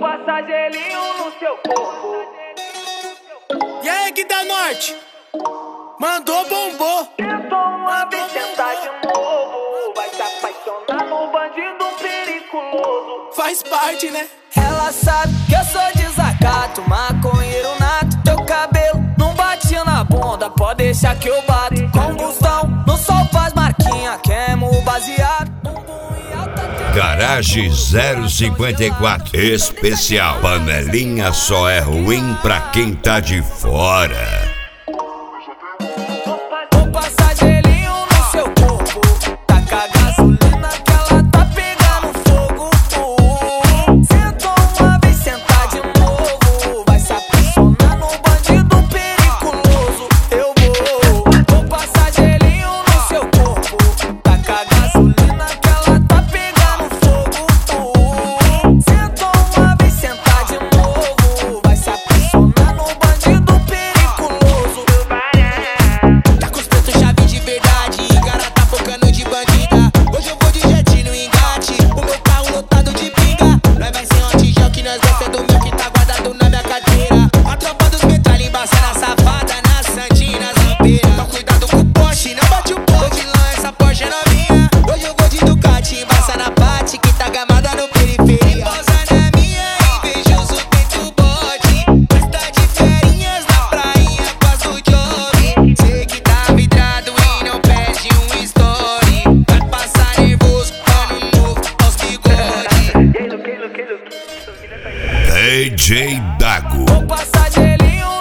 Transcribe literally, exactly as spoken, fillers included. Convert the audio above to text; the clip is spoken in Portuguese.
passar gelinho no seu corpo. E aí, que da Norte? Mandou, bombou. Tentou uma vez, tentar de novo. Vai se apaixonar no bandido periculoso. Faz parte, né? Ela sabe que eu sou desacato, maconheiro nato. Teu cabelo não batia na bunda, pode deixar que eu bato. Combustão, no sol faz marquinha, queimo o baseado. Garage zero cinquenta e quatro Especial. Panelinha só é ruim pra quem tá de fora. Vou passar gelinho no seu corpo. Taca a gasolina que ela tá pegando fogo. Sentou uma vez, sentar de novo. Vai se apaixonar no bandido periculoso. Eu vou. Vou passar gelinho no seu corpo. Taca a gasolina que ela tá pegando fogo. Sentou uma vez, sentar de novo. Vai se apaixonar no bandido periculoso. Tá com os pretos chave de verdade, cara tá focando de bandida. Hoje eu vou de jet no engate, o meu carro lotado de pinga. Nós vai ser um tijão que nós gosta do meu que tá guardado na minha carteira. A tropa dos metralha embaçando a safada na Santinha, nas rampeiras. Então cuidado com o Porsche, não bate o pó de lã, essa Porsche é novinha. Hoje eu vou de Ducati, embaça na parte que tá gamada no periferia. Pausa na minha, invejoso feito bote. Mas tá de ferinhas na prainha, quase do job. Sei que tá vidrado e não perde um story. Vai passar nervoso, ano novo aos bigode. D J Dago. Vou passar gelinho